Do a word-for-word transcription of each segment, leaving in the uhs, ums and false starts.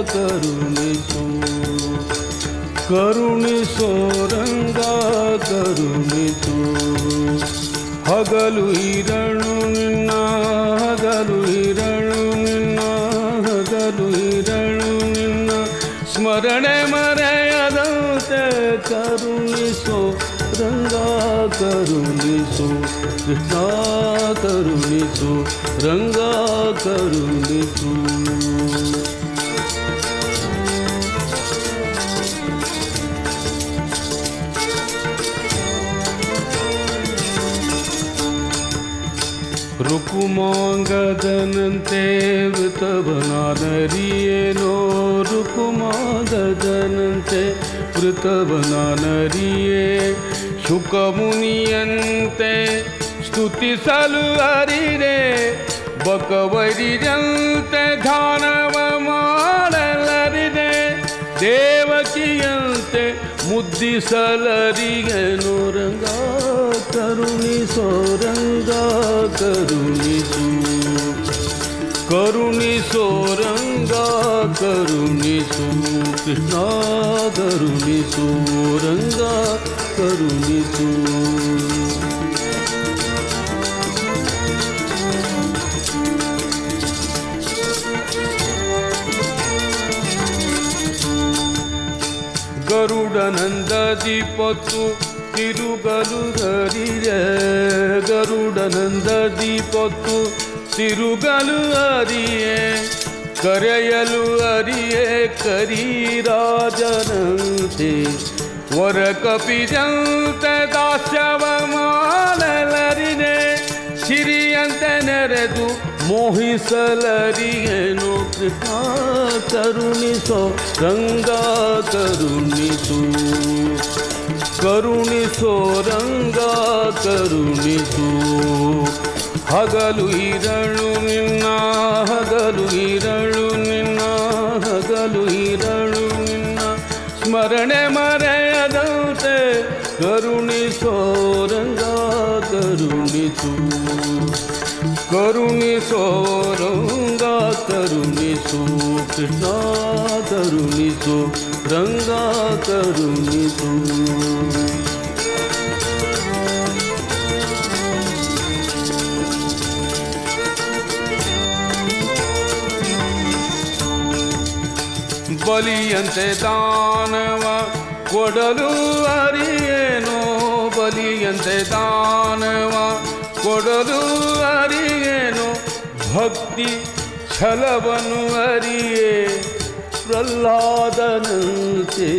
ಕರುಣಿಸು ಕರುಣಿಸೋ ರಂಗ ಕರುಣಿಸು. ಹಗಲು ಇರಳು ನಿನ್ನ ಹಗಲು ಇರಳು ನಿನ್ನ ಹಗಲು ಇರಳು ನಿನ್ನ ಸ್ಮರಣೆ ಮರೆಯದಂತೆ ಕರುಣಿಸೋ ರಂಗ ಕರುಣಿಸು ಕೃಷ್ಣ ಕರುಣಿಸು ರಂಗ ಕರುಣಿಸು. ರುಕುಮಾಂಗದನಂತೆ ವೃತವನಾನರಿಯೇನೋ ರುಕುಮಾಂಗದನಂತೆ ವೃತವನಾನರಿಯೇ ಶುಕಮುನಿಯಂತೆ ಸ್ತುತಿಸಲು ಅರಿರೆ ಬಕವರಿಯಂತೆ ಧ್ಯಾನವ ಮಾಡಲರಿದೆ ದೇವಕಿಯಂತೆ ಮುದ್ದಿಸಲರಿಗೆನು ರಂಗ ಕರುಣಿಸೋ ರಂಗ ಕರುಣಿಸು ಕರುಣಿಸೋ ರಂಗ ಕರುಣಿಸು ಕೃಷ್ಣ ಕರುಣಿಸೋ ರಂಗ ಕರುಣಿಸು. ಗರುಡನಂದದಿ ಪೊತ್ತು ತಿರುಗಲು ಹರಿಯೇ ಗರುಡನಂದದಿ ಪೊತ್ತು ತಿರುಗಲು ಹರಿಯೇ ಕರೆಯಲು ಹರಿಯೇ ಕರಿರಾಜನಂತೆ ವರ ಕಪಿದಂತೆ ದಾಸ್ಯವ ಮಾಡಲರಿದೆ ಸಿರಿಯಂತೆ ನೆರೆದು ಮೋಹಿಸಲರಿಯೇನು ಕೃಷ್ಣ ಕರುಣಿಸೋ ರಂಗ ಕರುಣಿಸು ಕರುಣಿಸೋ ರಂಗ ಕರುಣಿಸು. ಹಗಲು ಇರಳು ನಿನ್ನ ಹಗಲು ಇರಳು ನಿನ್ನ ಹಗಲು ಇರಳು ನಿನ್ನ ಸ್ಮರಣೆ ಮರೆಯದಂತೆ ಕರುಣಿಸೋ ರಂಗ ಕರುಣಿಸು ಕರುಣಿಸೋ ರಂಗ ಕರುಣಿಸು ಕೃಷ್ಣ ಕರುಣಿಸು ರಂಗ ಕರುಣಿಸು. ಬಲಿಯಂತೆ ದಾನವ ಕೊಡಲು ಅರಿಯೇನೋ ಬಲಿಯಂತೆ ದಾನವ ಕೊಡಲು ಅರಿಯೇನೋ ಭಕ್ತಿ ಛಲವನ್ನು ಅರಿಯೇ ಪ್ರಹ್ಲಾದನಂತೆ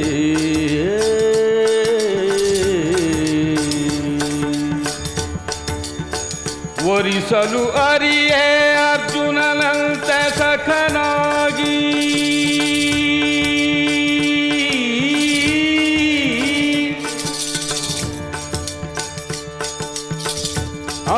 ವರಿಸಲು ಅರಿಯೇ ಅರ್ಜುನನಂತೆ ಸಖನಾಗಿ ಆ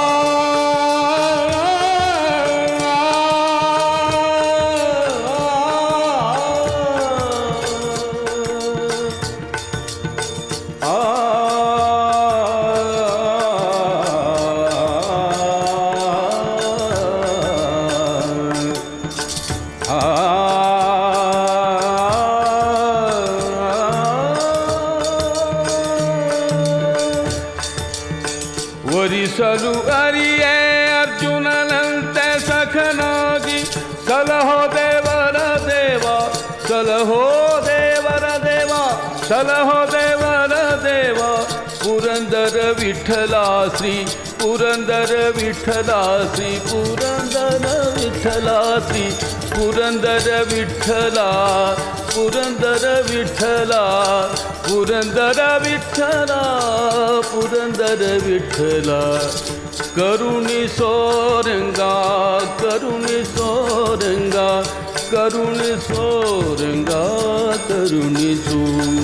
ವರಿಸಲು ಅರಿಯೇ ಅರ್ಜುನನಂತೆ ಸಖನಾಗಿ ಸಲಹೋ ದೇವರ ದೇವ ಸಲಹೋ ದೇವರ ದೇವ ಸಲಹೋ ದೇವರ ದೇವ ಪುರಂದರ ವಿಠಲ ಶ್ರೀ ಪುರಂದರ ವಿಠಲ ಶ್ರೀ ಪುರಂದರ ವಿಠಲ ಶ್ರೀ ಪುರಂದರ ವಿಠಲ ಪುರಂದರ ವಿಠಲ ಪುರಂದರ ವಿಠಲ ಪುರಂದರ ವಿಠಲ ಕರುಣಿಸೋ ರಂಗ ಕರುಣಿಸೋ ರಂಗ ಕರುಣಿಸೋ ರಂಗ ಕರುಣಿಸು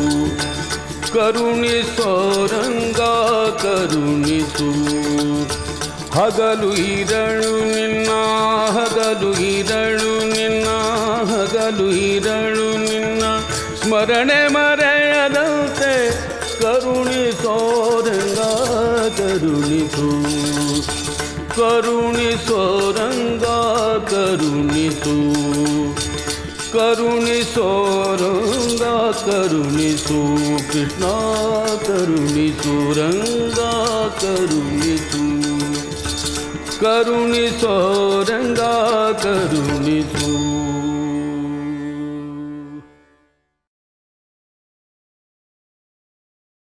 ಕರುಣಿಸೋ ರಂಗ ಕರುಣಿಸು. ಹಗಲು ಇರಳು ನಿನ್ನ ಹಗಲು ಇರಳು ನಿನ್ನ ಹಗಲು ಇರಳು ನಿನ್ನ ಸ್ಮರಣೆ ಮರೆಯದಂತೆ ಕರುಣಿಸೋ ರಂಗ ಕರುಣಿಸು ಕರುಣಿಸೋ ರಂಗ ಕರುಣಿಸು ಕರುಣಿಸೋ ರಂಗ ಕರುಣಿಸು ಕೃಷ್ಣ ಕರುಣಿಸು ರಂಗ ಕರುಣಿಸು ಕರುಣಿಸೋ ರಂಗ ಕರುಣಿಸು